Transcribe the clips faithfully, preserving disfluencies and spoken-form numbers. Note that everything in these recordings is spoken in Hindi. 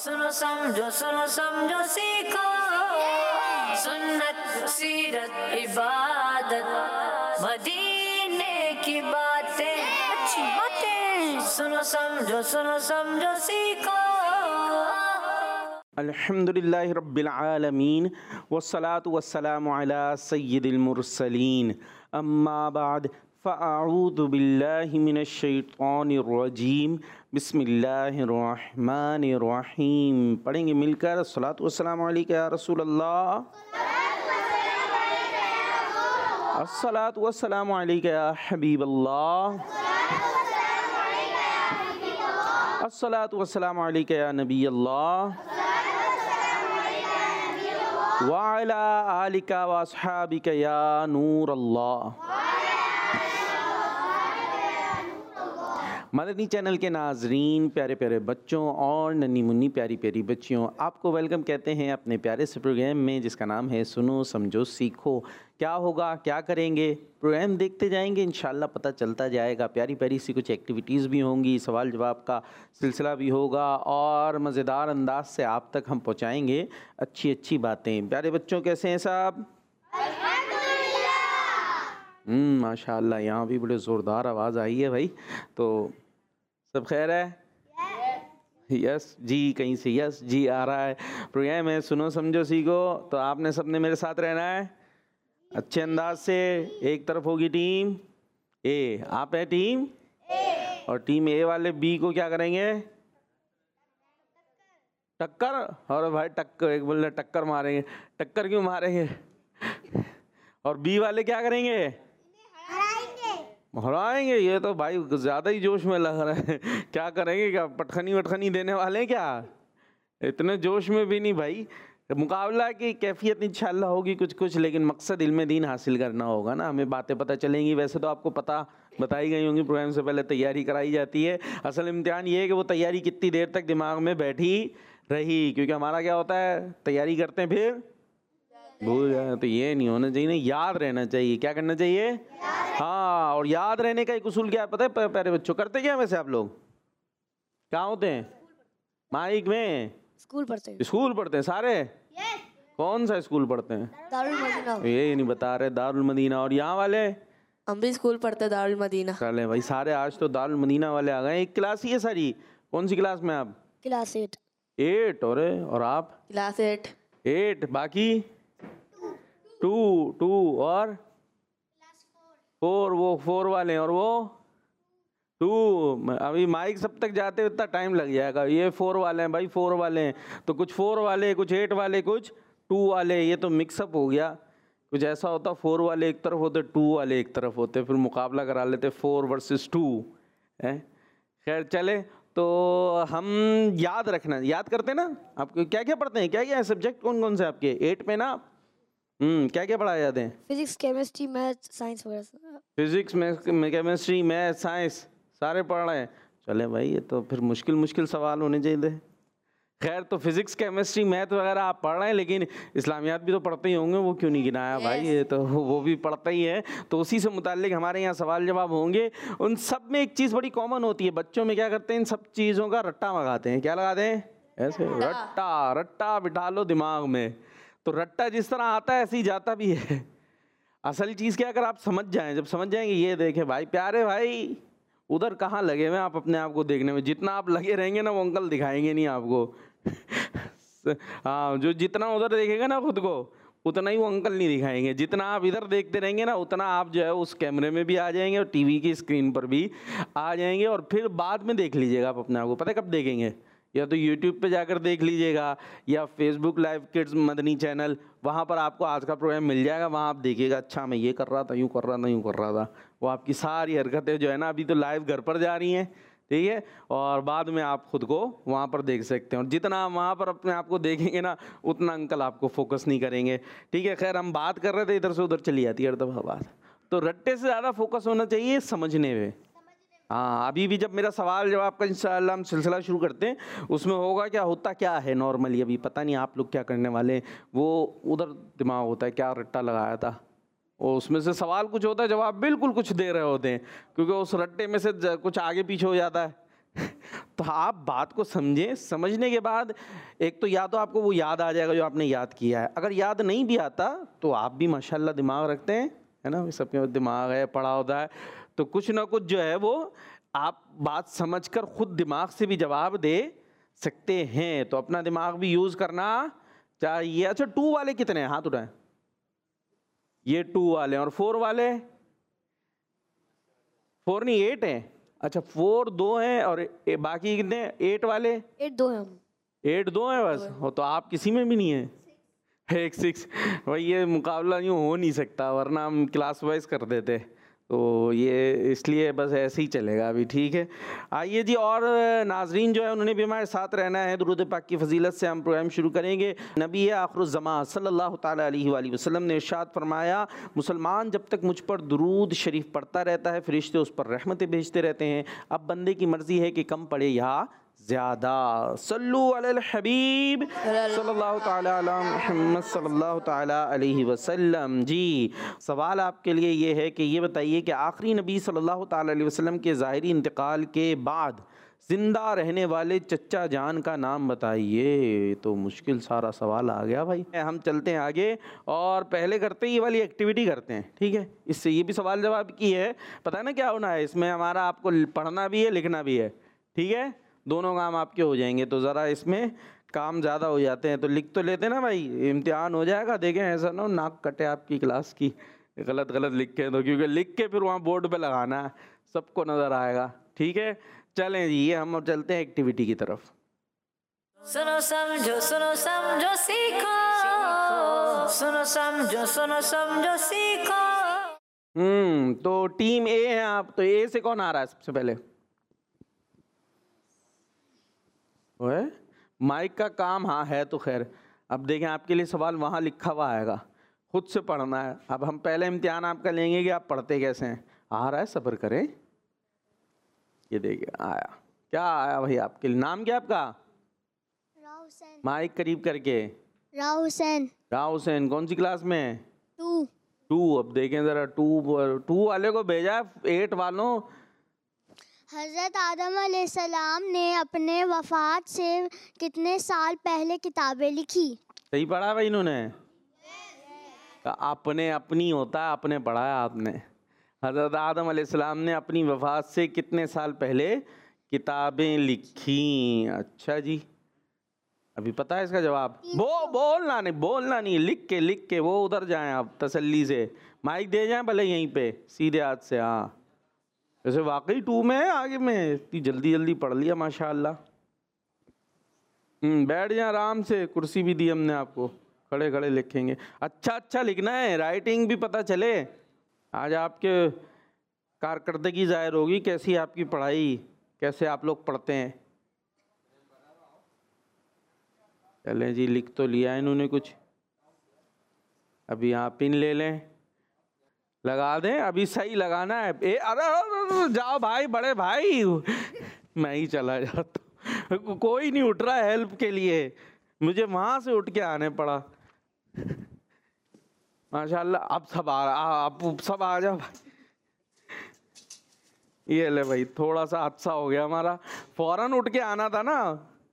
सुनो समझो सुनो समझो सीखो सुन्नत सीरत इबादत मदीने की बातें अच्छी बातें सुनो समझो सुनो समझो सीखो। अल्हम्दुलिल्लाहि रब्बिल आलमीन वस्सलातु वस्सलामु अला सय्यिदिल मुरसलीन अम्मा बाद फ़अऊज़ु बिल्लाहि मिनश शैतानिर रजीम बिस्मिल्लाहिर रहमानिर रहीम। पढ़ेंगे मिलकर अस्सलातु वस्सलामु अलैका या रसूल अल्लाह, अस्सलातु वस्सलामु अलैका या हबीब अल्लाह, अस्सलातु वस्सलामु अलैका या नबी अल्लाह व अला आलिका व अस्हाबिका या नूर अल्लाह। मदनी चैनल के नाजरीन, प्यारे प्यारे बच्चों और नन्ही मुन्नी प्यारी प्यारी बच्चियों, आपको वेलकम कहते हैं अपने प्यारे से प्रोग्राम में जिसका नाम है सुनो समझो सीखो। क्या होगा, क्या करेंगे, प्रोग्राम देखते जाएंगे, इंशाल्लाह पता चलता जाएगा। प्यारी प्यारी सी कुछ एक्टिविटीज़ भी होंगी, सवाल जवाब का सिलसिला भी होगा और मज़ेदार अंदाज से आप तक हम पहुँचाएँगे अच्छी अच्छी बातें। प्यारे बच्चों कैसे हैं साहब? हम्म माशाल्लाह, यहाँ भी बड़े ज़ोरदार आवाज़ आई है भाई। तो सब खैर है? यस जी, कहीं से यस जी आ रहा है। प्रोग्राम है सुनो समझो सीखो, तो आपने सबने मेरे साथ रहना है अच्छे अंदाज से। एक तरफ होगी टीम ए, आप है टीम ए, और टीम ए वाले बी को क्या करेंगे? टक्कर। और भाई टक्कर, एक बोल रहे टक्कर मारेंगे। टक्कर क्यों मारेंगे? और बी वाले क्या करेंगे? हराएंगे। ये तो भाई ज़्यादा ही जोश में लग रहा है। क्या करेंगे? क्या पटखनी वटखनी देने वाले हैं क्या? इतने जोश में भी नहीं भाई। मुकाबला की कैफियत इंशाल्लाह होगी कुछ कुछ, लेकिन मकसद इल्म दीन हासिल करना होगा ना, हमें बातें पता चलेंगी। वैसे तो आपको पता बताई गई होंगी, प्रोग्राम से पहले तैयारी कराई जाती है। असल इम्तिहान ये है कि वो तैयारी कितनी देर तक दिमाग में बैठी रही, क्योंकि हमारा क्या होता है, तैयारी करते हैं फिर भूल जाए। तो ये नहीं होना चाहिए, याद रहना चाहिए। क्या करना चाहिए? हाँ, और याद रहने का एक उसूल क्या है पता है प्यारे बच्चों? करते क्या वैसे आप लोग? कहाँ होते हैं? माइक में स्कूल पढ़ते हैं। स्कूल पढ़ते हैं सारे? yes. कौन सा स्कूल पढ़ते हैं? दारुल मदीना। ये नहीं बता रहे, दारुल मदीना। और यहाँ वाले? हम भी स्कूल पढ़ते हैं दारुल मदीना। चले भाई, सारे आज तो दारुल मदीना वाले आ गए। एक क्लास ही है सारी। कौन सी क्लास में आप? Class eight. एट। और और आप? Class eight. एट। बाकी टू टू और फोर। वो फोर वाले और वो टू। अभी माइक सब तक जाते इतना टाइम लग जाएगा। ये फोर वाले हैं भाई, फोर वाले हैं। तो कुछ फोर वाले, कुछ एट वाले, कुछ टू वाले। ये तो मिक्सअप हो गया। कुछ ऐसा होता फोर वाले एक तरफ होते, टू वाले एक तरफ होते, फिर मुकाबला करा लेते फोर वर्सेस टू है। खैर चले, तो हम याद रखना, याद करते ना। आपको क्या क्या पढ़ते हैं? क्या क्या है सब्जेक्ट? कौन कौन से आपके एट में ना? हम्म क्या क्या पढ़ाया जाते हैं? फिजिक्स, केमिस्ट्री, मैथ, साइंस वगैरह। फिजिक्स में केमिस्ट्री, मैथ, साइंस सारे पढ़ रहे हैं। चले भाई, ये तो फिर मुश्किल मुश्किल सवाल होने चाहिए। खैर, तो फिजिक्स, केमिस्ट्री, मैथ वगैरह आप पढ़ रहे हैं, लेकिन इस्लामियात भी तो पढ़ते ही होंगे। वो क्यों नहीं गिनाया yes. भाई, ये तो वो भी पढ़ता ही है। तो उसी से मुताल्लिक हमारे यहाँ सवाल जवाब होंगे। उन सब में एक चीज़ बड़ी कॉमन होती है, बच्चों में क्या करते हैं, इन सब चीज़ों का रट्टा लगाते हैं। क्या लगाते हैं? ऐसे रट्टा। रट्टा बिठा लो दिमाग में, तो रट्टा जिस तरह आता है ऐसे ही जाता भी है। असल चीज़ क्या, अगर आप समझ जाएं, जब समझ जाएंगे, ये देखें भाई प्यारे भाई, उधर कहाँ लगे हुए आप अपने आप को देखने में। जितना आप लगे रहेंगे ना, वो अंकल दिखाएंगे नहीं आपको। हाँ, जो जितना उधर देखेगा ना खुद को, उतना ही वो अंकल नहीं दिखाएंगे। जितना आप इधर देखते रहेंगे ना, उतना आप जो है उस कैमरे में भी आ जाएंगे और टीवी की स्क्रीन पर भी आ जाएंगे। और फिर बाद में देख लीजिएगा आप अपने आप को। पता है कब देखेंगे? या तो यूट्यूब पे जाकर देख लीजिएगा, या Facebook live kids Madani channel, वहाँ पर आपको आज का प्रोग्राम मिल जाएगा। वहाँ आप देखिएगा, अच्छा मैं ये कर रहा था, यूँ कर रहा था, यूँ कर रहा था। वो आपकी सारी हरकतें जो है ना, अभी तो लाइव घर पर जा रही हैं, ठीक है, और बाद में आप खुद को वहाँ पर देख सकते हैं। और जितना आप वहाँ पर अपने आप को देखेंगे ना, उतना अंकल आपको फोकस नहीं करेंगे, ठीक है। खैर, हम बात कर रहे थे, इधर से उधर चली जाती है हर दफ़ा बात। तो रट्टे से ज़्यादा फोकस होना चाहिए समझने में। हाँ, अभी भी जब मेरा सवाल जवाब का इंशाअल्लाह हम सिलसिला शुरू करते हैं, उसमें होगा क्या, होता क्या है नॉर्मली, अभी पता नहीं आप लोग क्या करने वाले हैं। वो उधर दिमाग होता है, क्या रट्टा लगाया था, और उसमें से सवाल कुछ होता है, जवाब बिल्कुल कुछ दे रहे होते हैं, क्योंकि उस रट्टे में से कुछ आगे पीछे हो जाता है, तो आप बात को समझें, समझने के बाद एक तो या तो आपको वो याद आ जाएगा जो आपने याद किया है, अगर याद नहीं भी आता तो आप भी माशाल्लाह दिमाग रखते हैं, है ना, सबके पास दिमाग है, पढ़ा होता है, तो कुछ ना कुछ जो है वो आप बात समझकर खुद दिमाग से भी जवाब दे सकते हैं। तो अपना दिमाग भी यूज़ करना चाहिए। अच्छा, टू वाले कितने हैं? हाथ उठाएं। ये टू वाले और फोर वाले, फोर नहीं एट है। अच्छा, फोर दो हैं और ए, बाकी कितने? एट वाले एट दो हैं हम। एट दो हैं बस। हो तो आप किसी में भी नहीं है। एक सिक्स। भाई ये मुकाबला यूँ हो नहीं सकता, वरना हम क्लास वाइज कर देते। तो ये इसलिए बस ऐसे ही चलेगा अभी, ठीक है। आइए जी, और नाजरीन जो है उन्होंने भी हमारे साथ रहना है। दुरूद पाक की फजीलत से हम प्रोग्राम शुरू करेंगे। नबी आखिरुज़्ज़मान सल्लल्लाहु ताला अलैहि वसल्लम ने इरशाद फरमाया, मुसलमान जब तक मुझ पर दुरूद शरीफ पढ़ता रहता है, फरिश्ते उस पर रहमतें भेजते रहते हैं। अब बंदे की मर्ज़ी है कि कम पढ़े या ज़्यादा। सल्लु अलल हबीब सल्लल्लाहु ताला अला मुहम्मद सल्लल्लाहु ताला अलैहि वसल्लम। जी, सवाल आपके लिए ये है कि ये बताइए कि आखिरी नबी सल्लल्लाहु ताला अलैहि वसल्लम के ज़ाहिरी इंतकाल के बाद ज़िंदा रहने वाले चच्चा जान का नाम बताइए। तो मुश्किल सारा सवाल आ गया भाई। हम चलते हैं आगे और पहले करते ही ये वाली एक्टिविटी करते हैं, ठीक है। इससे ये भी सवाल जवाब की है, पता है ना क्या होना है इसमें? हमारा आपको पढ़ना भी है, लिखना भी है, ठीक है, दोनों काम आपके हो जाएंगे। तो ज़रा इसमें काम ज़्यादा हो जाते हैं, तो लिख तो लेते ना भाई, इम्तिहान हो जाएगा। देखें ऐसा ना हो नाक कटे आपकी क्लास की, गलत गलत लिख के, तो क्योंकि लिख के फिर वहाँ बोर्ड पे लगाना है, सबको नज़र आएगा, ठीक है। चलें जी, ये हम अब चलते हैं एक्टिविटी की तरफ। सुनो समझो सुनो समझो सीखो, सुनो समझो सुनो समझो सीखो। हम्म तो टीम ए है आप, तो ए से कौन आ रहा है सबसे पहले? ओए माइक का काम, हाँ है तो खैर। अब देखें आपके लिए सवाल वहाँ लिखा हुआ आएगा, खुद से पढ़ना है। अब हम पहले इम्तिहान आपका लेंगे कि आप पढ़ते कैसे हैं। आ रहा है, सब्र करें। ये देखिए आया, क्या आया भाई आपके लिए? नाम क्या आपका? राव हुसैन। माइक करीब करके। राव हुसैन। राव हुसैन, कौन सी क्लास में? टू। टू। अब देखें ज़रा, टू टू वाले को भेजा, एट वालों। हज़रत आदम अलैहिस्सलाम ने अपने वफ़ात से कितने साल पहले किताबें लिखी? सही पढ़ा भाई इन्होंने? अपने अपनी होता है, अपने पढ़ा है आपने। हज़रत आदम अलैहिस्सलाम ने अपनी वफ़ात से कितने साल पहले किताबें लिखी? अच्छा जी, अभी पता है इसका जवाब? वो बोलना नहीं, बोलना नहीं, लिख के लिख के वो उधर जाएं आप तसल्ली से। माइक दे जाएं भले यहीं पे सीधे हाथ से। हाँ, वैसे वाकई टू में है, आगे में इतनी जल्दी जल्दी पढ़ लिया माशाल्लाह। हम्म बैठ जाए आराम से, कुर्सी भी दी हमने आपको, खड़े खड़े लिखेंगे। अच्छा अच्छा लिखना है, राइटिंग भी पता चले। आज आपके कारकर्दगी ज़ाहिर होगी, कैसी आपकी पढ़ाई, कैसे आप लोग पढ़ते हैं। चलें जी, लिख तो लिया इन्होंने कुछ। अभी यहाँ पिन ले लें, लगा दें, अभी सही लगाना है। ए अरे, अरे जाओ भाई, बड़े भाई, मैं ही चला जाता। कोई नहीं उठ रहा है हेल्प के लिए, मुझे वहाँ से उठ के आने पड़ा। माशाल्लाह, अब सब आ रहा, अब सब आ जाओ भाई। ये ले भाई, थोड़ा सा हादसा हो गया हमारा, फौरन उठ के आना था ना।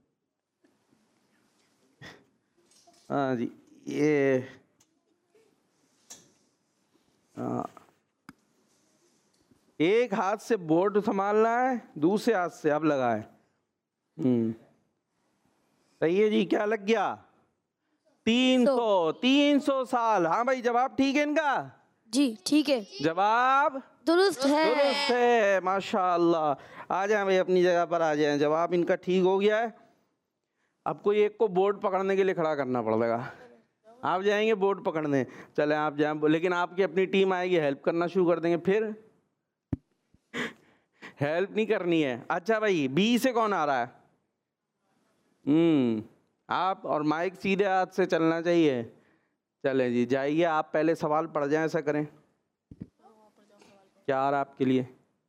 हाँ जी, ये आ, एक हाथ से बोर्ड संभालना है, दूसरे हाथ से अब लगाए। हम्म सही है जी। क्या लग गया? तीन सौ तीन सौ साल। हाँ भाई, जवाब ठीक है इनका? जी ठीक है, जवाब दुरुस्त है। दुरुस्त है, माशाअल्लाह। आ जाए भाई, अपनी जगह पर आ जाए। जवाब इनका ठीक हो गया है। अब कोई एक को बोर्ड पकड़ने के लिए खड़ा करना पड़ेगा। आप जाएंगे बोर्ड पकड़ने, चले आप जाए, लेकिन आपकी अपनी टीम आएगी, हेल्प करना शुरू कर देंगे। फिर हेल्प नहीं करनी है। अच्छा भाई, बी से कौन आ रहा है? हम्म आप, और माइक सीधे हाथ से चलना चाहिए। चलें जी, जाइए आप पहले सवाल पढ़ जाएं, ऐसा करें। क्या आ रहा है आपके लिए?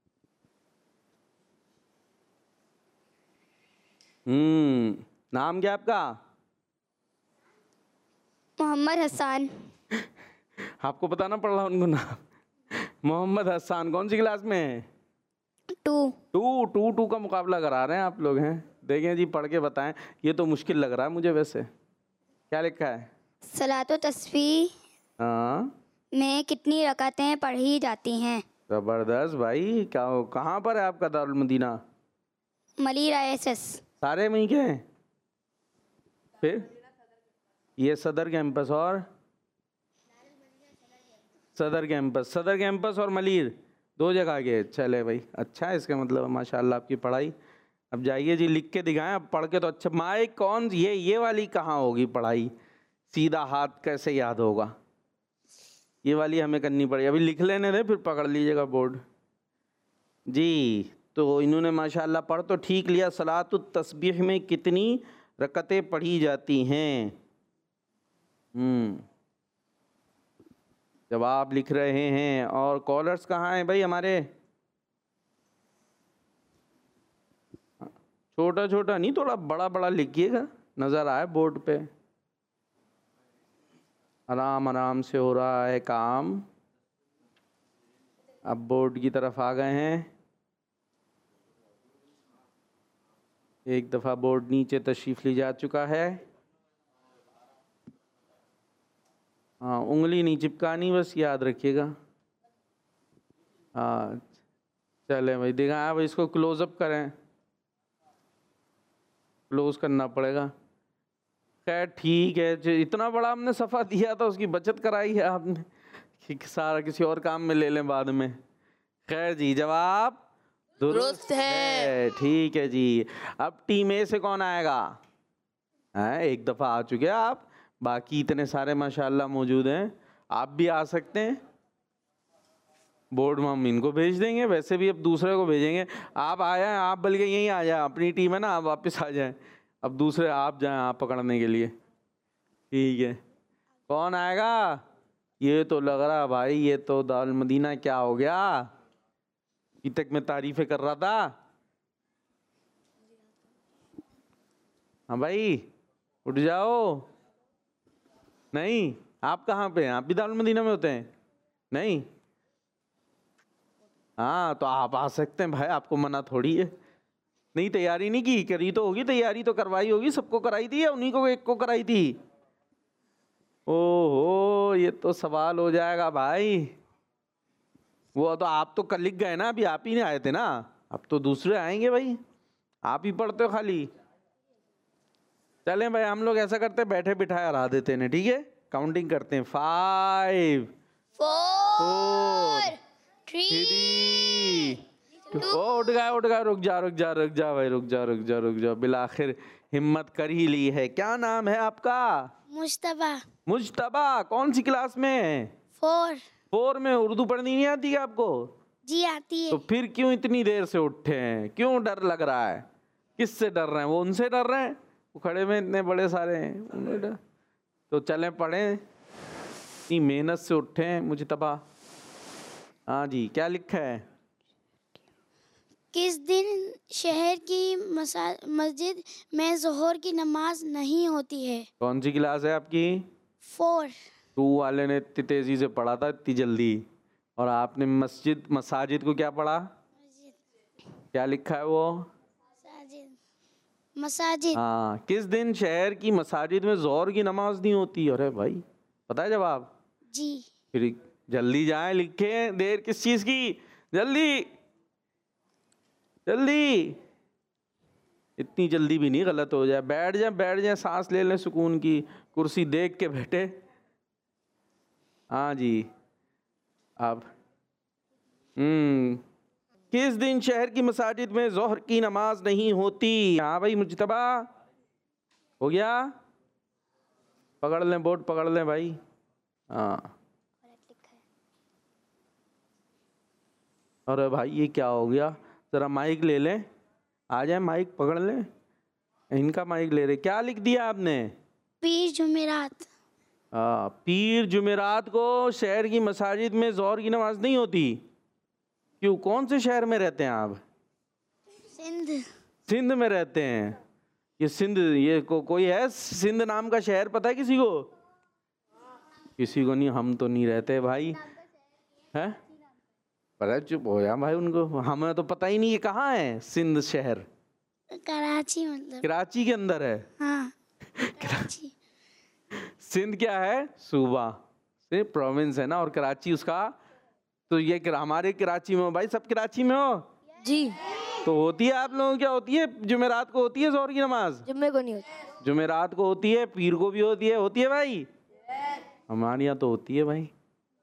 हम्म नाम क्या आपका? मोहम्मद हसन। आपको बताना पड़ रहा उनको नाम। मोहम्मद हसन, कौन सी क्लास में है? टू। टू टू टू का मुकाबला करा रहे हैं आप लोग हैं। देखें जी, पढ़ के बताएं। ये तो मुश्किल लग रहा है मुझे वैसे। क्या लिखा है? सलातो तस्बीह हाँ, में कितनी रकातें पढ़ी जाती हैं? जबरदस्त भाई। क्या कहाँ पर है आपका Darul Madina? Malir I S S. सारे वहीं के हैं? फिर ये सदर कैंपस और सदर कैंपस सदर कैंपस और मलिर दो जगह के। चले भाई, अच्छा है इसका मतलब माशाल्लाह आपकी पढ़ाई। अब जाइए जी, लिख के दिखाएं। अब पढ़ के तो अच्छा। माइक कौन ये ये वाली कहाँ होगी पढ़ाई? सीधा हाथ कैसे याद होगा? ये वाली हमें करनी पड़ेगी। अभी लिख लेने दे, फिर पकड़ लीजिएगा बोर्ड जी। तो इन्होंने माशाल्लाह पढ़ तो ठीक लिया। सलातुत तस्बीह में कितनी रकतें पढ़ी जाती हैं? हम्म जवाब लिख रहे हैं। और कॉलर्स कहाँ हैं भाई हमारे? छोटा छोटा नहीं, थोड़ा बड़ा बड़ा लिखिएगा, नज़र आए बोर्ड पे। आराम आराम से हो रहा है काम। अब बोर्ड की तरफ आ गए हैं। एक दफ़ा बोर्ड नीचे तशरीफ़ ली जा चुका है। हाँ, उंगली नहीं चिपकानी, बस याद रखिएगा। हाँ चले भाई, देखा अब इसको क्लोज़अप करें। क्लोज करना पड़ेगा। खैर ठीक है, जो इतना बड़ा हमने सफ़ा दिया था उसकी बचत कराई है आपने कि सारा किसी और काम में ले लें बाद में। खैर जी, जवाब दुरुस्त है। ठीक है जी। अब टीम ए से कौन आएगा? हैं, एक दफ़ा आ चुके हैं आप, बाकी इतने सारे माशाल्लाह मौजूद हैं। आप भी आ सकते हैं। बोर्ड में हम इनको भेज देंगे, वैसे भी अब दूसरे को भेजेंगे। आप आ जाएं, आप बल्कि यहीं आ जाएं, अपनी टीम है ना, आप वापस आ जाएं। अब दूसरे आप जाएं आप पकड़ने के लिए। ठीक है, कौन आएगा? ये तो लग रहा भाई, ये तो दारुल मदीना क्या हो गया? अभी तक मैं तारीफें कर रहा था। हाँ भाई, उठ जाओ। नहीं, आप कहाँ पे हैं? आप भी दारुल मदीना में होते हैं? नहीं, हाँ तो आप आ सकते हैं भाई, आपको मना थोड़ी है। नहीं, तैयारी नहीं की? करी तो होगी, तैयारी तो करवाई होगी। सबको कराई थी या उन्हीं को एक को कराई थी? ओहो, ये तो सवाल हो जाएगा भाई। वो तो आप तो कल लिख गए ना, अभी आप ही नहीं आए थे ना। अब तो दूसरे आएंगे भाई, आप ही पढ़ते हो खाली। चलें भाई, हम लोग ऐसा करते हैं, बैठे बिठाए हरा देते हैं, ठीक है? काउंटिंग करते हैं। फाइव, फोर, थ्री, ओ उठ गया उठ गया। रुक जा रुक जा रुक जा भाई, रुक जा रुक जा रुक जा। बिलाखिर हिम्मत कर ही ली है। क्या नाम है आपका? मुश्तबा। मुज्तबा। कौन सी क्लास में? फोर। फोर में। उर्दू पढ़नी नहीं आती क्या आपको? जी आती है। तो फिर क्यों इतनी देर से उठे हैं? क्यों डर लग रहा है? किससे डर रहे हैं? वो उनसे डर रहे हैं, वो खड़े में इतने बड़े सारे हैं, उन्हें डर। तो चलें पढ़ें। इतनी मेहनत से उठे हैं मुज्तबा। हाँ जी, क्या लिखा है? किस दिन शहर की मसा- मस्जिद में ज़ोहर की नमाज नहीं होती है? कौन सी क्लास है आपकी? फोर। टू वाले ने इतनी तेजी से पढ़ा था, इतनी जल्दी, और आपने मस्जिद मसाजिद को क्या पढ़ा? क्या लिखा है वो? मसाजिद। हाँ, किस दिन शहर की मसाजिद में ज़ोहर की नमाज नहीं होती? अरे भाई, पता है जवाब? जी। फिर जल्दी जाएं, लिखें। देर किस चीज़ की? जल्दी जल्दी। इतनी जल्दी भी नहीं, गलत हो जाए। बैठ जाए बैठ जाए, सांस ले लें सुकून की। कुर्सी देख के बैठे। हाँ जी, अब हम्म किस दिन शहर की मसाजिद में ज़ोहर की नमाज नहीं होती? हाँ भाई मुज्तबा, हो गया? पकड़ लें बोर्ड, पकड़ लें भाई। हाँ, अरे भाई ये क्या हो गया? ज़रा माइक ले लें, आ जाए, माइक पकड़ लें। इनका माइक ले रहे। क्या लिख दिया आपने? पीर जुमेरात। हाँ, पीर जुमेरात को शहर की मसाजिद में ज़ोहर की नमाज नहीं होती। क्यों? कौन से शहर में रहते हैं आप? सिंध। सिंध में रहते हैं। ये सिंध, ये को, कोई है सिंध नाम का शहर? पता है किसी को? किसी को नहीं। हम तो नहीं रहते भाई। हैं? पता है, चुप हो जा भाई, उनको हमें तो पता ही नहीं ये कहाँ है। सिंध शहर कराची मतलब। कराची के अंदर है। हाँ कराची। सिंध क्या है? सूबा से प्रोविंस है ना, और कराची उसका। तो ये करा- हमारे कराची में हो भाई, सब कराची में हो? जी। तो होती है आप लोगों, क्या होती है? जुमेरात को होती है जोहर की नमाज? जुम्मे को नहीं होता। जुमेरात को होती है, पीर को भी होती है। होती है भाई? हमारे यहाँ तो होती है भाई।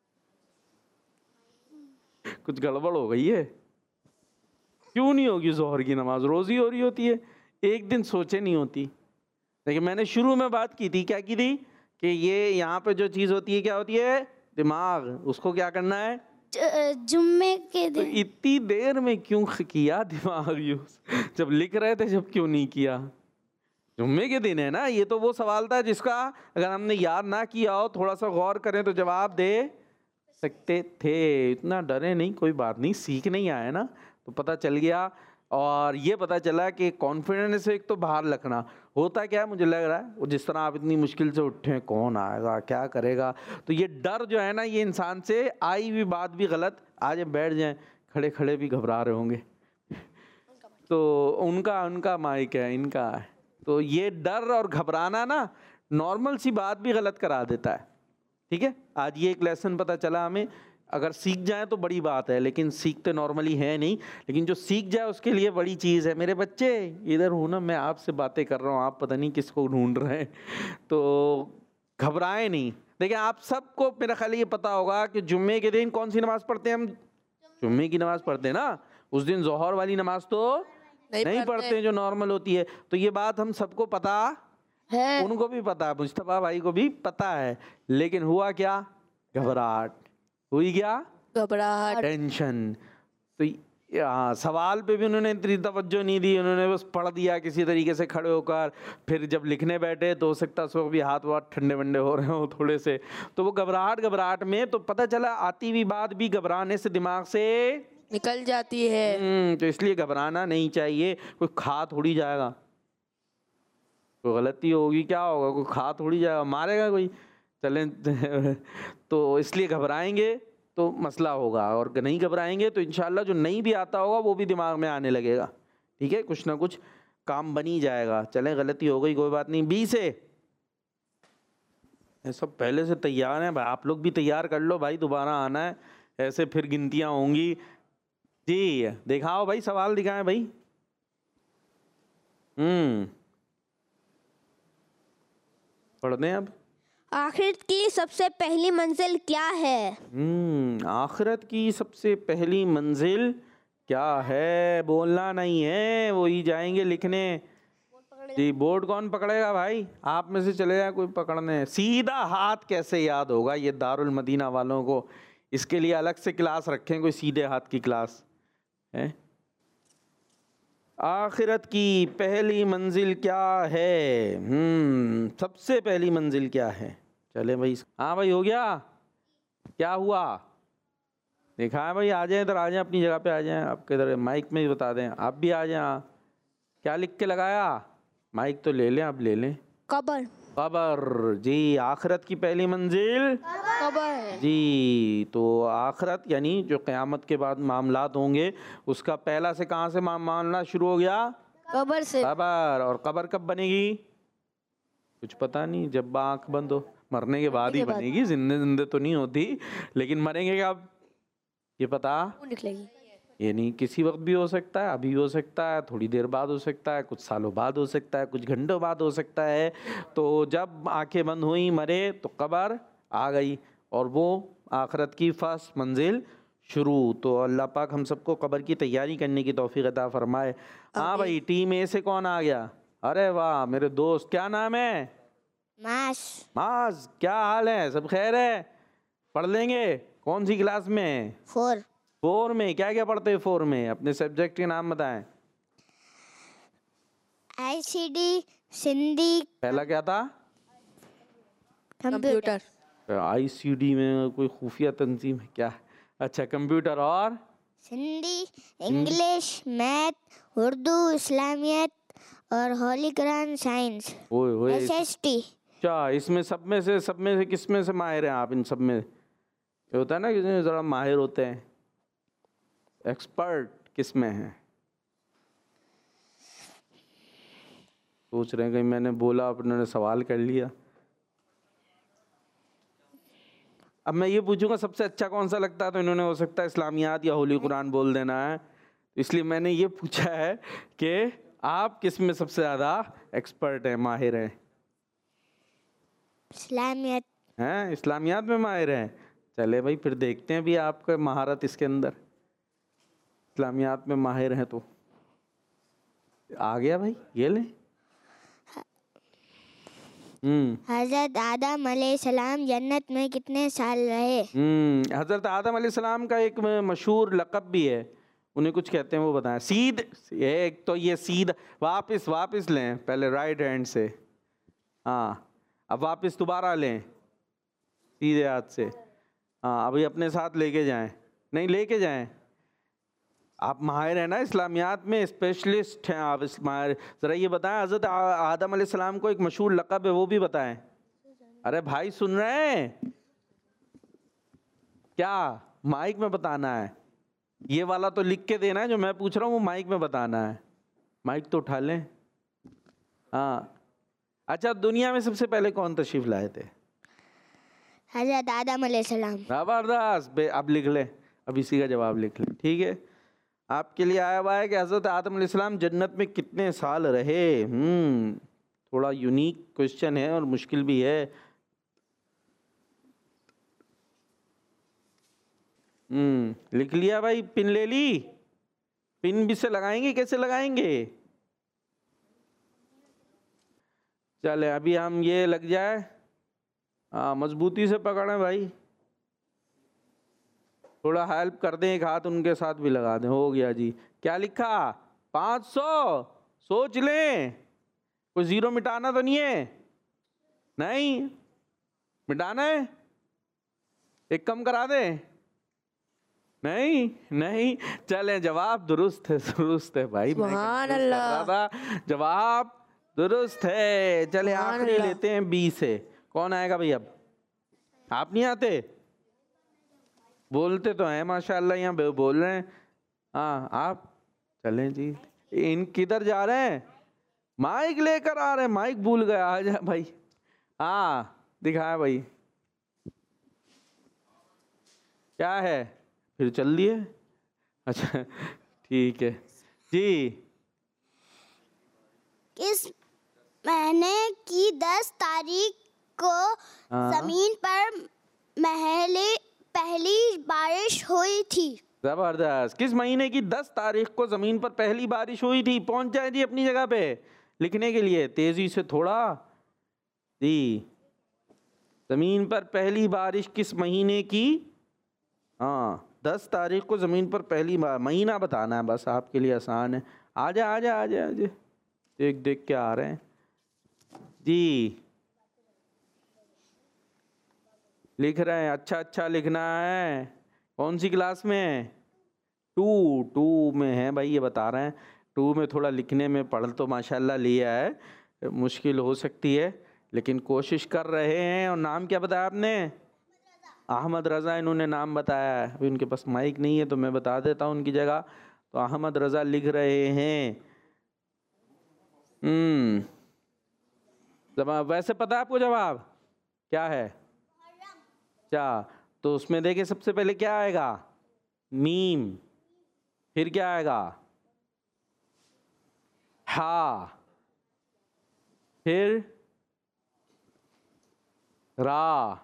कुछ गड़बड़ हो गई है। क्यों नहीं होगी जोहर की नमाज? रोज ही हो रही होती है, एक दिन सोचे नहीं होती। लेकिन मैंने शुरू में बात की थी, क्या की थी? कि ये यहाँ पे जो चीज़ होती है क्या होती है? दिमाग। उसको क्या करना है? जुम्मे के तो दिन। इतनी देर में क्यों किया दिमाग यूज? जब लिख रहे थे जब क्यों नहीं किया? जुम्मे के दिन है ना। ये तो वो सवाल था जिसका अगर हमने याद ना किया हो, थोड़ा सा गौर करें तो जवाब दे सकते थे। इतना डरे नहीं, कोई बात नहीं, सीख नहीं आया ना तो पता चल गया। और ये पता चला कि कॉन्फिडेंस से एक तो बाहर रखना होता क्या है, मुझे लग रहा है वो जिस तरह आप इतनी मुश्किल से उठे हैं, कौन आएगा क्या करेगा, तो ये डर जो है ना, ये इंसान से आई हुई बात भी गलत, आज बैठ जाएं, खड़े खड़े भी घबरा रहे होंगे। तो उनका उनका माइक है, इनका है। तो ये डर और घबराना ना नॉर्मल सी बात भी गलत करा देता है। ठीक है, आज ये एक लेसन पता चला हमें। अगर सीख जाए तो बड़ी बात है, लेकिन सीखते नॉर्मली है नहीं, लेकिन जो सीख जाए उसके लिए बड़ी चीज़ है। मेरे बच्चे इधर हूँ ना, मैं आपसे बातें कर रहा हूँ, आप पता नहीं किसको ढूंढ रहे हैं, तो घबराएं नहीं। देखिए आप सबको मेरा ख्याल ये पता होगा कि जुम्मे के दिन कौन सी नमाज़ पढ़ते हैं हम? जुम्मे की नमाज़ पढ़ते हैं ना। उस दिन जोहर वाली नमाज तो नहीं, नहीं पढ़ते हैं जो नॉर्मल होती है। तो ये बात हम सबको पता है। उनको भी पता है, मुस्तफा भाई को भी पता है। लेकिन हुआ क्या? घबराहट हुई। क्या? घबराहट, टेंशन। तो हाँ, सवाल पे भी उन्होंने इतनी तवज्जो नहीं दी, उन्होंने बस पढ़ दिया किसी तरीके से खड़े होकर। फिर जब लिखने बैठे तो हो सकता है उसको भी हाथ वाथ ठंडे वंडे हो रहे हो थोड़े से, तो वो घबराहट घबराहट में तो पता चला आती हुई बात भी घबराने से दिमाग से निकल जाती है। तो इसलिए घबराना नहीं चाहिए। कोई खा थोड़ी जाएगा, कोई गलती होगी क्या होगा, कोई खा थोड़ी जाएगा, मारेगा कोई, चलें। तो इसलिए घबराएंगे तो मसला होगा, और नहीं घबराएंगे तो इंशाल्लाह जो नहीं भी आता होगा वो भी दिमाग में आने लगेगा। ठीक है, कुछ ना कुछ काम बनी जाएगा। चलें, गलती हो गई कोई बात नहीं। बी से सब पहले से तैयार हैं भाई, आप लोग भी तैयार कर लो भाई, दोबारा आना है, ऐसे फिर गिनतियाँ होंगी। जी दिखाओ भाई, सवाल दिखाएं भाई। हम्म पढ़ दें अब। आखिरत की सबसे पहली मंजिल क्या है? हम्म आखिरत की सबसे पहली मंजिल क्या है? बोलना नहीं है, वो ही जाएंगे लिखने। जी बोर्ड कौन पकड़ेगा भाई? आप में से चले जाए कोई पकड़ने। सीधा हाथ कैसे याद होगा ये दारुल मदीना वालों को? इसके लिए अलग से क्लास रखें, कोई सीधे हाथ की क्लास है। आखिरत की पहली मंजिल क्या है? हम्म सबसे पहली मंजिल क्या है? चले भाई। हाँ भाई हो गया। क्या हुआ? देखा है भाई? आ जाए इधर, आ जाए अपनी जगह पे आ जाए। आपके इधर माइक में ही बता दें, आप भी आ जाए। क्या लिख के लगाया? माइक तो ले लें, आप ले लें। कब्र। कब्र। जी आखिरत की पहली मंजिल कब्र। जी। तो आखिरत यानी जो क़यामत के बाद मामलात होंगे, उसका पहला से कहाँ से मामला शुरू हो गया? कब्र से। कब्र। और कब्र कब बनेगी? कुछ पता नहीं, जब आँख बंद हो, मरने के बाद ही बनेगी। जिंदे जिंदे तो नहीं होती, लेकिन मरेंगे कब ये पता निकलेगी। ये नहीं, किसी वक्त भी हो सकता है, अभी हो सकता है, थोड़ी देर बाद हो सकता है, कुछ सालों बाद हो सकता है, कुछ घंटों बाद हो सकता है। तो जब आंखें बंद हुई, मरे, तो कब्र आ गई, और वो आखिरत की फर्स्ट मंजिल शुरू। तो अल्लाह पाक हम सबको कब्र की तैयारी करने की तौफीक अता फरमाए। हाँ भाई, टीम ए से कौन आ गया? अरे वाह मेरे दोस्त, क्या नाम है? मास। माज, क्या हाल है? सब खैर है? पढ़ लेंगे। कौन सी क्लास में? फोर। फोर में क्या क्या पढ़ते हैं? फोर में अपने सब्जेक्ट के नाम बताएं। आईसीडी, सिंधी। पहला क्या था? कंप्यूटर। आईसीडी में कोई खुफिया तंजीम है क्या? अच्छा, कंप्यूटर और सिंधी, इंग्लिश, मैथ, उर्दू, इस्लामियत और होली कुरान साइंस। ओए ओए, एसएसटी। अच्छा इसमें सब में से सब में से किस में से माहिर हैं आप? इन सब में ये होता है ना कि ज़रा माहिर होते हैं। एक्सपर्ट किस में है? सोच रहे हैं कहीं मैंने बोला अपने सवाल कर लिया। अब मैं ये पूछूंगा सबसे अच्छा कौन सा लगता है, तो इन्होंने हो सकता है इस्लामियात या होली कुरान बोल देना है, इसलिए मैंने ये पूछा है कि आप किस में सबसे ज़्यादा एक्सपर्ट हैं, माहिर हैं? इस्लामियत। हैं इस्लामियात में माहिर हैं। चले भाई फिर देखते हैं भी आपका महारत इसके अंदर, इस्लामियात में माहिर हैं तो आ गया भाई, ये ले। हम्म हजरत आदम अलैहिस्सलाम जन्नत में कितने साल रहे? हम्म हजरत आदम अलैहिस्सलाम का एक मशहूर लक़ब भी है, उन्हें कुछ कहते हैं, वो बताएं। सीध, एक तो ये सीध, वापस वापस लें पहले राइट हैंड से, हाँ अब वापस दोबारा लें सीधे हाथ से, हाँ अभी अपने साथ लेके जाएं, नहीं लेके जाएं। आप माहिर हैं ना इस्लामियात में, स्पेशलिस्ट हैं आप इस माहिर। ज़रा ये बताएं हज़रत आदम अलैहिस्सलाम को एक मशहूर लक़ब है, वो भी बताएं। अरे भाई सुन रहे हैं क्या? माइक में बताना है, ये वाला तो लिख के देना है, जो मैं पूछ रहा हूँ वो माइक में बताना है। माइक तो उठा लें। हाँ अच्छा, दुनिया में सबसे पहले कौन तशरीफ़ लाए थे? हजरत आदम अलैहिस्सलाम। ज़बरदस्त, अब लिख लें, अब इसी का जवाब लिख लें, ठीक है। आपके लिए आया हुआ है कि हज़रत आदम अलैहिस्सलाम जन्नत में कितने साल रहे। हम्म थोड़ा यूनिक क्वेश्चन है और मुश्किल भी है। हम्म लिख लिया भाई, पिन ले ली? पिन भी से लगाएंगे, कैसे लगाएंगे? चले अभी हम ये लग जाए, हाँ मजबूती से पकड़ें भाई, थोड़ा हेल्प कर दें, एक हाथ उनके साथ भी लगा दें। हो गया जी। क्या लिखा? पाँच सौ। सोच लें, कोई जीरो मिटाना तो नहीं है? नहीं मिटाना है? एक कम करा दे? नहीं नहीं, चलें जवाब दुरुस्त है, दुरुस्त है भाई, सुभान अल्लाह, जवाब दुरुस्त है। चले आखिरी लेते हैं बी से। कौन आएगा भाई? अब आप नहीं आते? बोलते तो हैं माशाल्लाह, यहाँ बोल रहे हैं। हाँ आप चलें जी। इन किधर जा रहे हैं? माइक लेकर आ रहे हैं, माइक भूल गया, आ जा भाई। हाँ दिखाया भाई, क्या है? फिर चल दिए? अच्छा ठीक है जी। किस महीने की दस तारीख को हाँ। जमीन पर महले पहली बारिश हुई थी? जबरदस्त। किस महीने की दस तारीख को जमीन पर पहली बारिश हुई थी? पहुंच जाए जी अपनी जगह पे लिखने के लिए, तेजी से थोड़ा जी। जमीन पर पहली बारिश किस महीने की? हाँ दस तारीख को जमीन पर पहली बार, महीना बताना है बस, आपके लिए आसान है। आजा आजा आजा आजा, देख देख के आ रहे हैं जी। लिख रहे हैं, अच्छा अच्छा लिखना है। कौन सी क्लास में? टू टू में है भाई, ये बता रहे हैं। टू में थोड़ा लिखने में पढ़ तो माशाल्लाह लिया है, मुश्किल हो सकती है लेकिन कोशिश कर रहे हैं। और नाम क्या बताया आपने? अहमद रज़ा इन्होंने नाम बताया है। अभी उनके पास माइक नहीं है तो मैं बता देता हूँ उनकी जगह। तो अहमद रज़ा लिख रहे हैं। हम्म जवाब वैसे पता है आपको? जवाब क्या है? क्या? तो उसमें देखिए सबसे पहले क्या आएगा? मीम। फिर क्या आएगा? हा। फिर रा।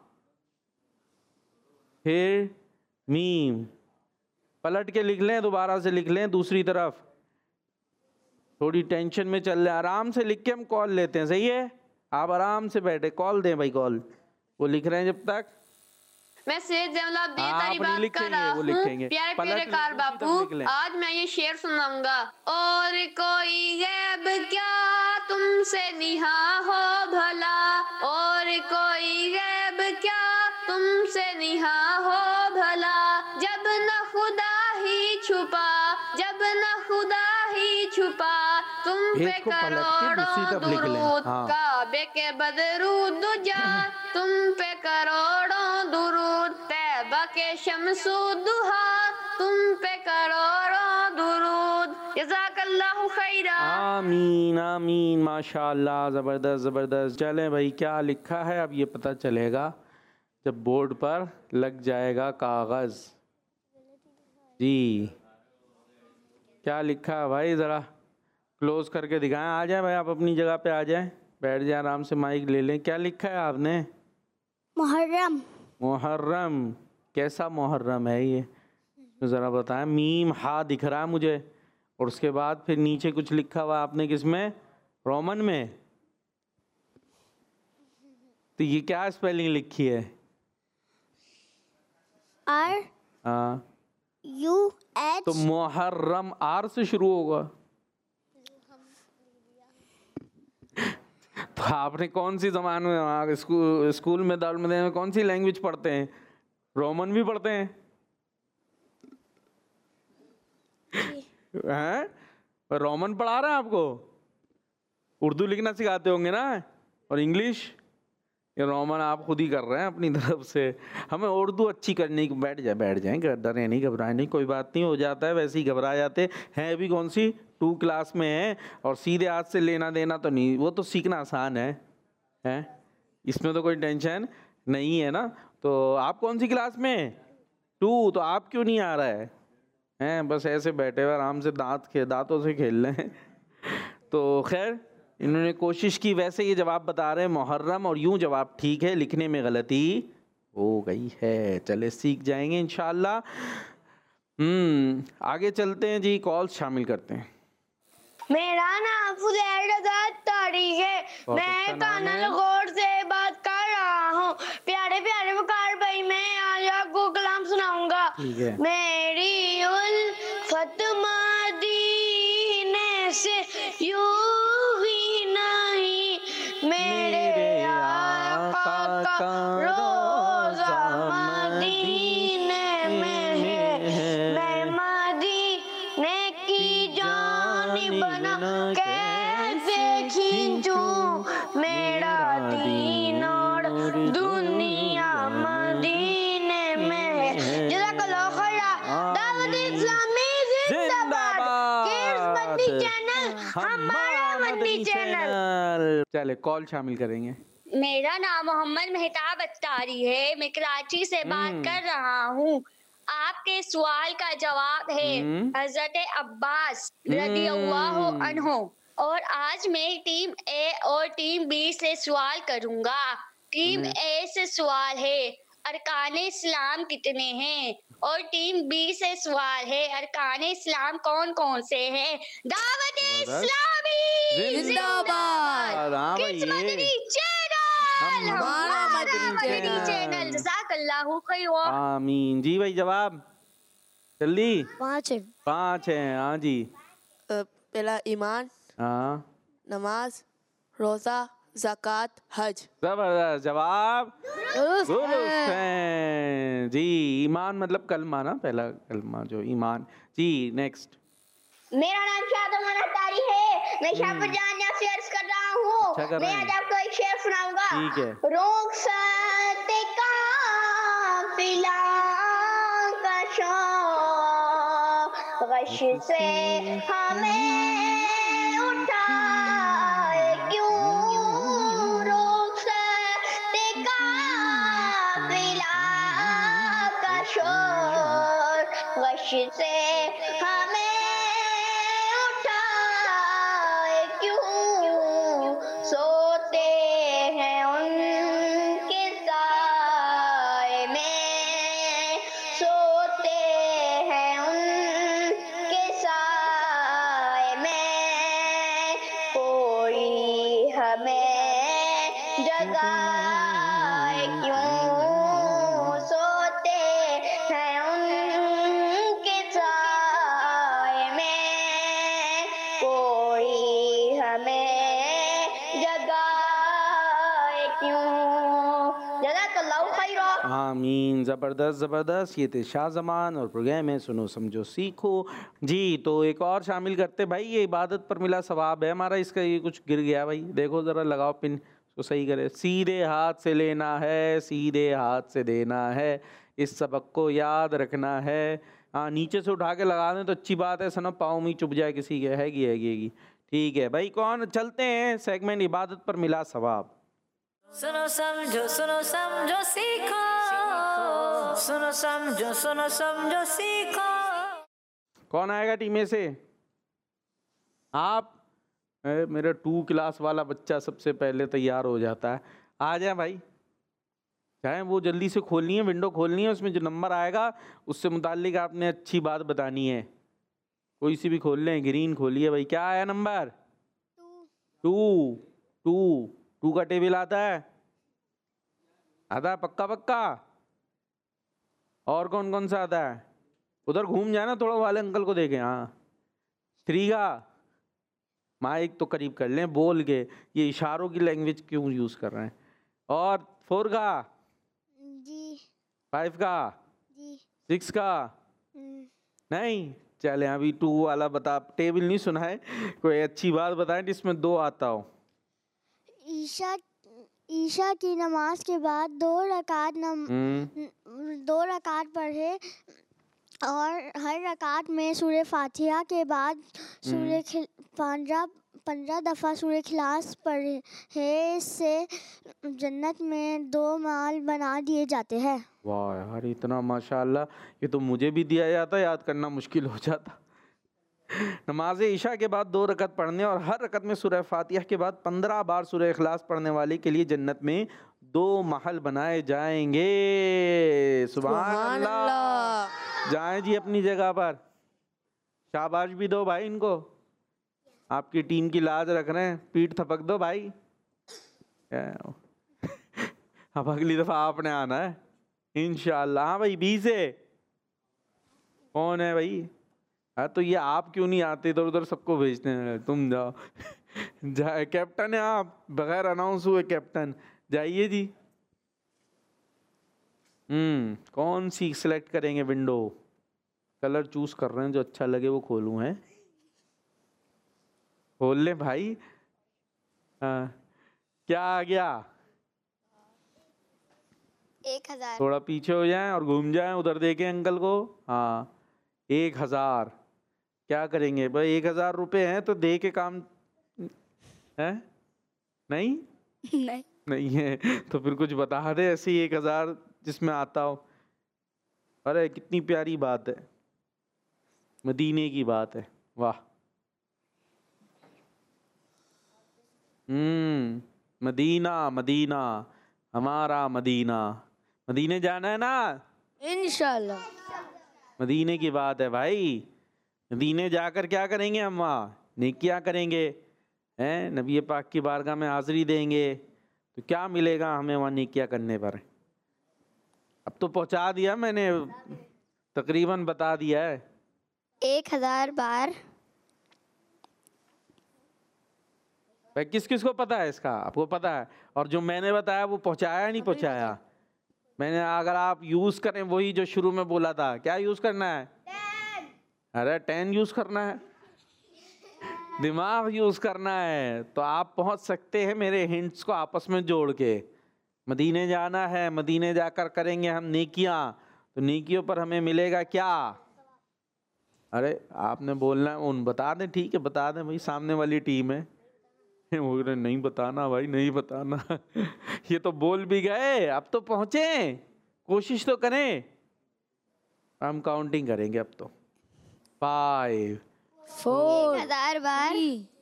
फिर मीम। पलट के लिख लें, दोबारा से लिख लें दूसरी तरफ। थोड़ी टेंशन में चल रहे, आराम से लिख के हम कॉल लेते हैं, सही है? आप आराम से बैठे, कॉल दें भाई, कॉल। वो लिख रहे हैं जब तक। मैं सैयद जमला अब्दी हाँ, तारी अपनी बात लिखेंगे, कर रहा वो हूँ। लिखेंगे। प्यारे पलट प्यारे लें, कार उसी तरफ लिख बापू, लें। आज मैं ये शेर सुनाऊंगा। और कोई गैब क्या तुमसे निहा हो भला, और कोई गैब क्या तुमसे निहा हो भला, जब न खुदा ही छुपा, जब न खुदा ही छुपा, तुम पे इसको पलट के दूसरी करोड़ों तरफ लिख लें। दुरूद, हाँ। काबे के बदरूद जा, तुम पे करोड़ों दुरूद, तैयबा के शम्सु दुहा, तुम पे करोड़ों दुरूद। जज़ाकल्लाहु खैरा। आमीन आमीन, माशाअल्लाह, ज़बरदस्त ज़बरदस्त। चलें भाई, क्या लिखा है अब ये पता चलेगा जब बोर्ड पर लग जाएगा कागज़। जी क्या लिखा है भाई, ज़रा क्लोज करके दिखाएं। आ जाए भाई, आप अपनी जगह पे आ जाएं, बैठ जाएं आराम से, माइक ले लें। क्या लिखा है आपने? मुहर्रम। मुहर्रम, कैसा मुहर्रम है ये तो ज़रा बताएं। मीम हा दिख रहा है मुझे, और उसके बाद फिर नीचे कुछ लिखा हुआ आपने, किसमें? रोमन में। तो ये क्या स्पेलिंग लिखी है? आर हाँ, यू एच। तो मुहर्रम आर से शुरू होगा। तो आपने कौन सी जबान में वहाँ स्कूल स्कूल में दारुल मदीना में कौन सी लैंग्वेज पढ़ते हैं? रोमन भी पढ़ते हैं हैं? रोमन पढ़ा रहे हैं आपको? उर्दू लिखना सिखाते होंगे ना, और इंग्लिश? ये रोमन आप खुद ही कर रहे हैं अपनी तरफ से। हमें उर्दू अच्छी करने की। बैठ जाए बैठ जाए, डरे नहीं, घबराए नहीं, कोई बात नहीं, हो जाता है, वैसे ही घबरा जाते हैं। अभी कौन सी टू क्लास में है, और सीधे हाथ से लेना देना तो नहीं, वो तो सीखना आसान है, हैं? इसमें तो कोई टेंशन नहीं है ना। तो आप कौन सी क्लास में? टू। तो आप क्यों नहीं आ रहा है? हैं बस ऐसे बैठे हुए आराम से दांत खे दांतों से खेल रहे हैं। तो खैर, इन्होंने कोशिश की, वैसे ये जवाब बता रहे हैं मुहर्रम, और यूं जवाब ठीक है, लिखने में गलती हो गई है। चले सीख जाएंगे इंशाल्लाह। हम्म आगे चलते हैं जी, कॉल शामिल करते हैं। मेरा नाम फुज़ैल रज़ा तारी है। बहुत मैं अच्छा नाम है। कानल गौर से बात कर रहा हूँ। प्यारे प्यारे वकार भाई, मैं आज आपको कलाम सुनाऊंगा। ठीक है। मेरी उल्फत मदीने से यूं ही नहीं, मेरे आका का रोज़ा मदीने में है। मैं मदीने की जानिब बना कैसे खींचूं मेरा दीन और दुनिया मदीने में है। जज़ाकल्लाह खैरा। दावत इस्लामी जिंदाबाद। किड्स मदनी चैनल हमारा मदनी चैनल। चले कॉल शामिल करेंगे। मेरा नाम मोहम्मद मेहताब अत्तारी है। मैं कराची से बात कर रहा हूँ। आपके सवाल का जवाब है हजरत अब्बास रदियल्लाहु अन्हु। और आज मैं टीम ए और टीम बी से सवाल करूंगा। टीम ए से सवाल है अरकान इस्लाम कितने हैं, और टीम बी से सवाल है अरकान इस्लाम कौन कौन से हैं। दावत इस्लामी जिंदाबाद। हाँ भाई, किड्स मदनी ये चैनल हमारा मदनी मदनी चैनल। चैनल। जज़ाकल्लाहु खैर। आमीन। जी भाई, जवाब जल्दी। पाँच है। पाँच हैं, हाँ जी। पहला ईमान, हाँ, नमाज, रोजा, ज़कात, हज। जबरदस्त जवाब, दुरुस्त दुरुस्त है जी। ईमान मतलब कलमा ना, पहला कलमा जो ईमान। जी नेक्स्ट। मेरा नाम शादमान अत्तारी है। मैं शाहपुर जानिया से अर्ज कर रहा हूँ। अच्छा कर मैं रहे हैं। आज आपको एक शेर सुनाऊंगा। ठीक है। रुखसत काफिला का शौक गश से हमें उठाए क्यों। रुखसत काफिला का शौक गश से हमें उठाए क्यों। सोते हैं उनके साए में, सोते हैं उनके साए में, कोई हमें जगाए क्यों। सोते हैं उनके साए में, कोई हमें जगाए क्यों। जज़ाकल्लाहु खैरा। आमीन। ज़बरदस्त ज़बरदस्त। ये थे शाह ज़मान और प्रोग्राम है सुनो समझो सीखो जी। तो एक और शामिल करते भाई, ये इबादत पर मिला सवाब है हमारा। इसका ये कुछ गिर गया भाई, देखो ज़रा लगाओ पिन तो सही करे। सीधे हाथ से लेना है, सीधे हाथ से देना है, इस सबक को याद रखना है। हाँ, नीचे से उठा के लगा दें तो अच्छी बात है, सना पाँव में ही चुभ जाए किसी के। हैगी हैगी हैगी ठीक है भाई। कौन चलते हैं सेगमेंट इबादत पर मिला सवाब। सुनो समझो सुनो समझो सीखो, सुनो समझो सुनो समझो सीखो। कौन आएगा टीम में से? आप? ए, मेरे टू क्लास वाला बच्चा सबसे पहले तैयार हो जाता है। आ जाए भाई, चाहे वो जल्दी से खोलनी है, विंडो खोलनी है, उसमें जो नंबर आएगा उससे मुताल्लिक आपने अच्छी बात बतानी है। कोई सी भी खोल लें। ग्रीन खोलिए भाई। क्या आया नंबर? टू। टू टू का टेबल आता है? आता है पक्का पक्का? और कौन कौन सा आता है? उधर घूम जाए ना थोड़ा, वाले अंकल को देखें। हाँ, थ्री का माइक तो करीब कर लें बोल के, ये इशारों की लैंग्वेज क्यों यूज कर रहे हैं। और फोर का? जी। फाइव का? जी। सिक्स का? हम्म, नहीं। चले अभी टू वाला बता। टेबल नहीं सुना है, कोई अच्छी बात बताएं जिसमें दो आता हो। ईशा ईशा की नमाज के बाद दो रकात नम हम्म दो रकात पढ़े और हर रकात में सूरह फातिहा के बाद सूरह खिल पंद्रह पंद्रह दफ़ा सूरह खिलास पढ़े है। इससे जन्नत में दो माल बना दिए जाते हैं। वाह यार, इतना माशाल्लाह, ये तो मुझे भी दिया जाता, याद करना मुश्किल हो जाता। नमाज ईशा के बाद दो रकत पढ़ने और हर रकत में सूरह फातिहा के बाद पंद्रह बार सूरह इखलास पढ़ने वाले के लिए जन्नत में दो महल बनाए जाएंगे। सुभान अल्लाह। जाएं जी अपनी जगह पर। शाबाश भी दो भाई इनको, आपकी टीम की लाज रख रहे हैं। पीठ थपक दो भाई। अब अगली दफा आपने आना है इंशाअल्लाह। हाँ भाई, बी से कौन है भाई? हाँ, तो ये आप क्यों नहीं आते इधर उधर सबको भेजते हैं? तुम जाओ। जा, कैप्टन है आप, बगैर अनाउंस हुए कैप्टन। जाइए जी। हम्म कौन सी सिलेक्ट करेंगे? विंडो कलर चूज कर रहे हैं, जो अच्छा लगे वो खोलूं। है, खोल ले भाई। हाँ, क्या आ गया? एक हजार। थोड़ा पीछे हो जाएं और घूम जाएं, उधर देखें अंकल को। हाँ, एक हजार। क्या करेंगे भाई? एक हजार रुपये हैं तो दे के काम है? नहीं नहीं नहीं है तो फिर कुछ बता दे ऐसे ही एक हजार जिसमें आता हो। अरे कितनी प्यारी बात है, मदीने की बात है। वाह। हम्म मदीना मदीना हमारा मदीना। मदीने जाना है ना? इंशाल्लाह। मदीने की बात है भाई। मदीने जाकर क्या करेंगे हम? वहाँ नेकियां करेंगे, हैं? नबी पाक की बारगाह में हाजिरी देंगे। तो क्या मिलेगा हमें वहाँ नेकियां करने पर? अब तो पहुँचा दिया मैंने, तकरीबन बता दिया है। एक हजार बार। भाई किस किस को पता है इसका? आपको पता है? और जो मैंने बताया वो पहुँचाया नहीं पहुँचाया? मैंने, अगर आप यूज करें वही जो शुरू में बोला था, क्या यूज करना है? अरे टेन यूज करना है, दिमाग यूज करना है। तो आप पहुंच सकते हैं मेरे हिंट्स को आपस में जोड़ के। मदीने जाना है, मदीने जाकर करेंगे हम नेकियां, तो नेकियों पर हमें मिलेगा क्या? अरे आपने बोलना है, उन बता दें। ठीक है बता दें भाई, सामने वाली टीम है। वो नहीं बताना भाई, नहीं बताना। ये तो बोल भी गए, अब तो पहुंचे, कोशिश तो करें। हम काउंटिंग करेंगे अब तो। फाइव, फोर, हजार बार।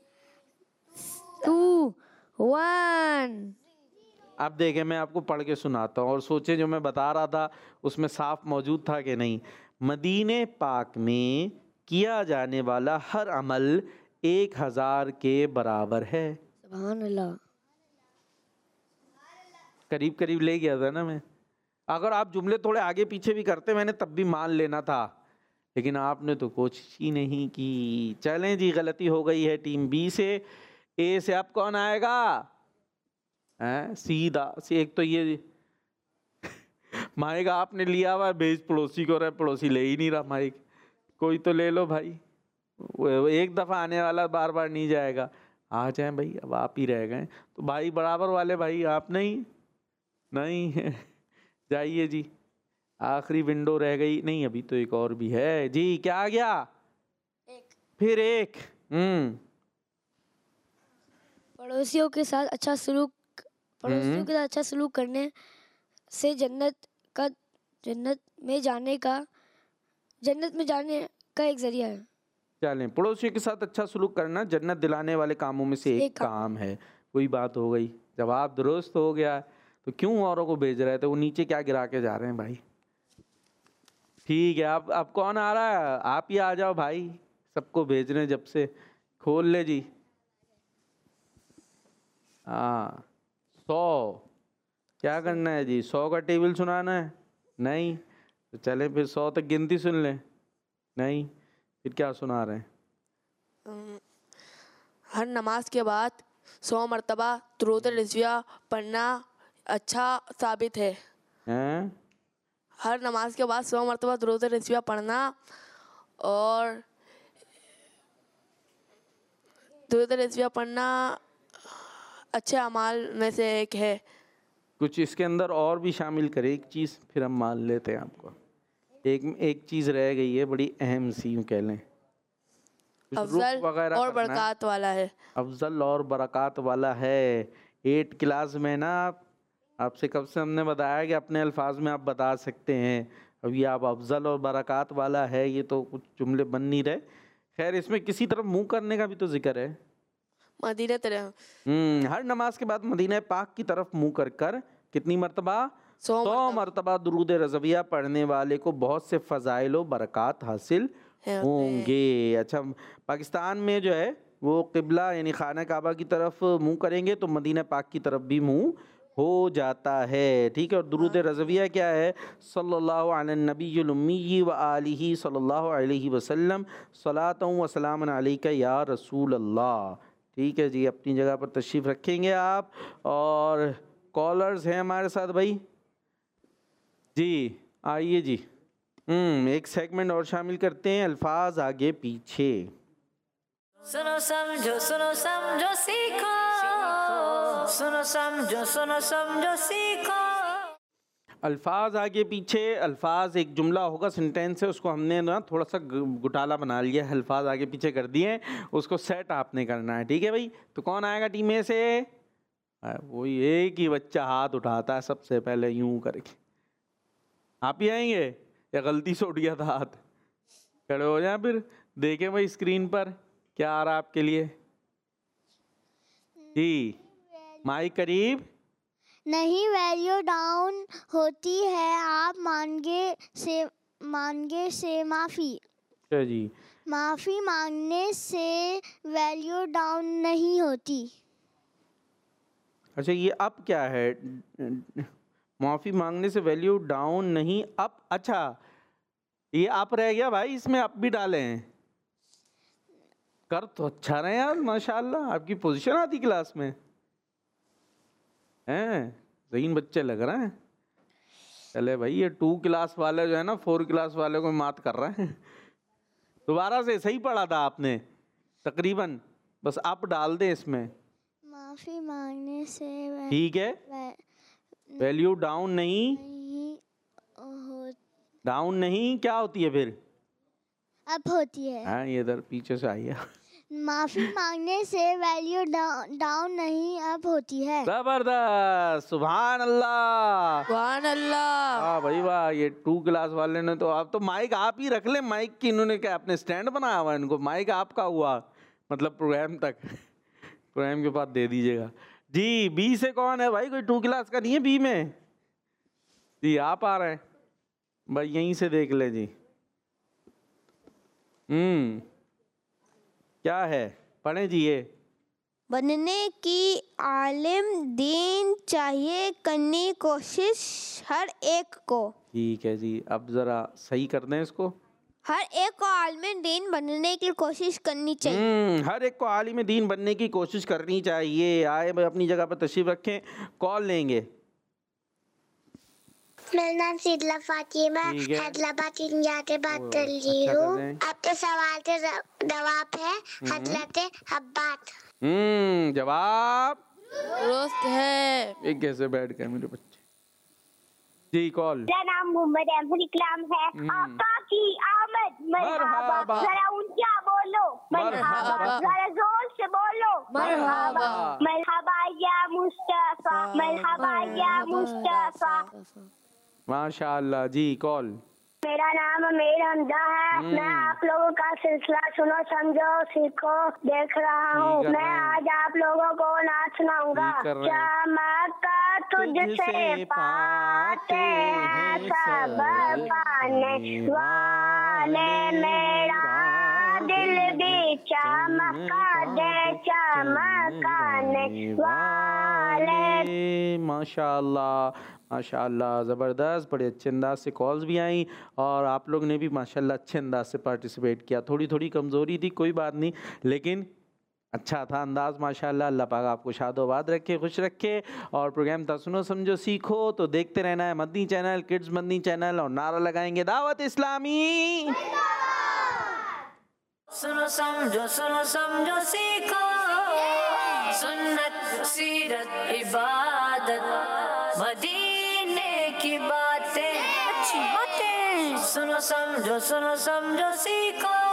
To, one. अब देखें मैं आपको पढ़ के सुनाता हूँ और सोचे जो मैं बता रहा था उसमें साफ मौजूद था कि नहीं। मदीने पाक में किया जाने वाला हर अमल एक हजार के बराबर है। सुभान अल्लाह। करीब करीब ले गया था ना मैं। अगर आप जुमले थोड़े आगे पीछे भी करते मैंने तब भी मान लेना था, लेकिन आपने तो कोशिश ही नहीं की। चलें जी, गलती हो गई है टीम बी से। ए से अब कौन आएगा? हैं? सीधा से एक तो ये माइक आपने लिया हुआ, भेज पड़ोसी को, रहे पड़ोसी ले ही नहीं रहा माइक। कोई तो ले लो भाई, वो एक दफ़ा आने वाला बार बार नहीं जाएगा। आ जाए भाई, अब आप ही रह गए तो भाई बराबर वाले भाई, आप नहीं नहीं जाइए जी। आखिरी विंडो रह गई नहीं, अभी तो एक और भी है जी। क्या आ गया? एक। फिर एक। हम्म पड़ोसियों के साथ अच्छा सलूक पड़ोसियों के साथ अच्छा सलूक करने से जन्नत का जन्नत में जाने का जन्नत में जाने का एक जरिया है। चलें, पड़ोसियों के साथ अच्छा सलूक करना जन्नत दिलाने वाले कामों में से एक, एक काम। काम है। कोई बात हो गई, जवाब दुरुस्त हो गया। तो क्यों औरों को भेज रहे थे? वो नीचे क्या गिरा के जा रहे हैं भाई? ठीक है, अब अब कौन आ रहा है? आप ही आ जाओ भाई, सबको भेज रहे हैं जब से। खोल ले जी। हाँ, सौ क्या करना है जी? सौ का टेबल सुनाना है? नहीं तो चले फिर सौ तक गिनती सुन लें। नहीं, फिर क्या सुना रहे हैं? अम, हर नमाज के बाद सौ मरतबा दुरूद रज़िया पढ़ना अच्छा साबित है। हैं? हर नमाज के बाद सौ मरतबा दुरूद रज़िया पढ़ना और दुरूद रज़िया पढ़ना अच्छे अमाल में से एक है। कुछ इसके अंदर और भी शामिल करें एक चीज़, फिर हम मान लेते हैं आपको। एक एक चीज़ रह गई है बड़ी अहम सी, यूँ कह लें। कुछ रुख अफजल वगैरह और करना है। बरक़ात वाला है। अफजल और बरक़ात वाला है। एट क्लास में ना आप आपसे कब से हमने बताया कि अपने अल्फाज में आप बता सकते हैं। अभी आप अफजल और बरक़ात वाला है, ये तो कुछ जुमले बन नहीं रहे। खैर, इसमें किसी तरफ मुंह करने का भी तो जिक्र है। मदीना तरह हम्म हर नमाज के बाद मदीना पाक की तरफ मुंह कर कर कितनी मरतबा? सौ सौ मरतबा दुरूद रज़विया पढ़ने वाले को बहुत से फ़ज़ाइल व बरक़ात हासिल होंगे। अच्छा, पाकिस्तान में जो है वो क़िबला यानी खाना काबा की तरफ मुंह करेंगे तो मदीना पाक की तरफ भी मुंह हो जाता है। ठीक है, और दुरूद रज़विया क्या है? सल्लल्लाहु अला नबीय्यिल उम्मी व आलिही सल्लल्लाहु अलैहि वसल्लम सलातun व सलामुन अलैका या रसूल अल्लाह। ठीक है जी, अपनी जगह पर तशरीफ़ रखेंगे आप। और कॉलर्स हैं हमारे साथ भाई जी, आइए जी। हम्म एक सेगमेंट और शामिल करते हैं, अल्फाज आगे पीछे। सुनो समझो सुनो समझो सीखो, सुनो समझो सुनो समझो सीखो। अल्फाज आगे पीछे, अल्फाज एक जुमला होगा, सेंटेंस है, उसको हमने ना थोड़ा सा घुटाला बना लिया है, अल्फाज आगे पीछे कर दिए हैं, उसको सेट आपने करना है। ठीक है भाई, तो कौन आएगा टीम में से? वही एक ही बच्चा हाथ उठाता है सबसे पहले यूं करके। आप ही आएंगे या गलती से उठ गया था हाथ? खड़े हो जाए, फिर देखें भाई स्क्रीन पर क्या आ रहा है आपके लिए जी। माइक करीब। नहीं, वैल्यू डाउन होती है, आप मांगे से मांगे से माफ़ी। अच्छा जी, माफ़ी मांगने से वैल्यू डाउन नहीं होती। अच्छा ये अप क्या है? माफ़ी मांगने से वैल्यू डाउन नहीं अप। अच्छा ये अप रह गया भाई, इसमें अप भी डाले हैं। कर तो अच्छा रहे यार, माशाल्लाह। आपकी पोजीशन आती क्लास में हैं, ज़हीन बच्चे लग रहे हैं। चले भाई, ये टू क्लास वाले जो है ना फोर क्लास वाले को मात कर रहे हैं। दोबारा से सही पढ़ा था आपने तकरीबन, बस अप डाल दे इसमें। माफ़ी मांगने से वै, ठीक है, वै, वैल्यू डाउन नहीं, नहीं हो, डाउन नहीं क्या होती है फिर? अप होती है। हाँ, ये इधर पीछे से आई है। माफ़ी मांगने से वैल्यू डाउन डाउन नहीं अप होती है। जबरदस्त, सुभान अल्लाह, सुभान अल्लाह। वाह भाई वाह। ये टू क्लास वाले ने तो, आप तो माइक आप ही रख ले। माइक की इन्होंने क्या अपने स्टैंड बनाया हुआ? इनको माइक आपका हुआ, मतलब प्रोग्राम तक, प्रोग्राम के बाद दे दीजिएगा जी। बी से कौन है भाई? कोई टू क्लास का नहीं है बी में जी? आप आ रहे हैं भाई, यहीं से देख ले जी। हम्म क्या है? पढ़े जी। ये बनने की आलिम दीन चाहिए करनी कोशिश हर एक को। ठीक है जी, अब ज़रा सही कर दें इसको। हर एक को आलिम दीन बनने की कोशिश करनी चाहिए। हम्म हर एक को आलिम दीन बनने की कोशिश करनी चाहिए। आए भाई, अपनी जगह पर तशरीफ रखें, कॉल लेंगे। मेरा नाम शीतला फातिमा, ठीक है। हैदराबाद इंडिया से बात कर रही अच्छा कर हूँ। दें। आपके सवाल के जवाब है हजरत अब्बास। हम्म जवाब दुरुस्त है। एक कैसे बैठ गए मेरे बच्चे? जी कॉल। मेरा नाम मोहम्मद अहमद इकराम है। आका की आमद मरहबा, जरा ऊंचा बोलो मरहबा, जरा जोर से बोलो मरहबा, मरहबा या मुस्तफा, मरहबा या मुस्तफा। माशाअल्लाह। जी कॉल। मेरा नाम अमीर हमजा है। मैं आप लोगों का सिलसिला सुनो समझो सीखो देख रहा हूँ। मैं आज आप लोगों को नाच सुनाऊंगा। चमका तुझसे पाते हैं सब पाने वाले, मेरा दिल भी चमका दे चमकाने वाले। माशाअल्लाह माशाअल्लाह, ज़बरदस्त। बड़े अच्छे अंदाज से कॉल्स भी आई और आप लोग ने भी माशाअल्लाह अच्छे अंदाज से पार्टिसिपेट किया। थोड़ी थोड़ी कमज़ोरी थी, कोई बात नहीं, लेकिन अच्छा था अंदाज माशाअल्लाह। अल्लाह पाक आपको शादोबाद रखे, खुश रखे। और प्रोग्राम था सुनो समझो सीखो, तो देखते रहना है Madani channel, kids Madani channel, और नारा लगाएंगे दावत इस्लामी। सुनो समझो सुनो समझो सीखो, सुन्नत सीरत इबादत मदीने की बातें, अच्छी बातें। सुनो समझो सुनो समझो सीखो।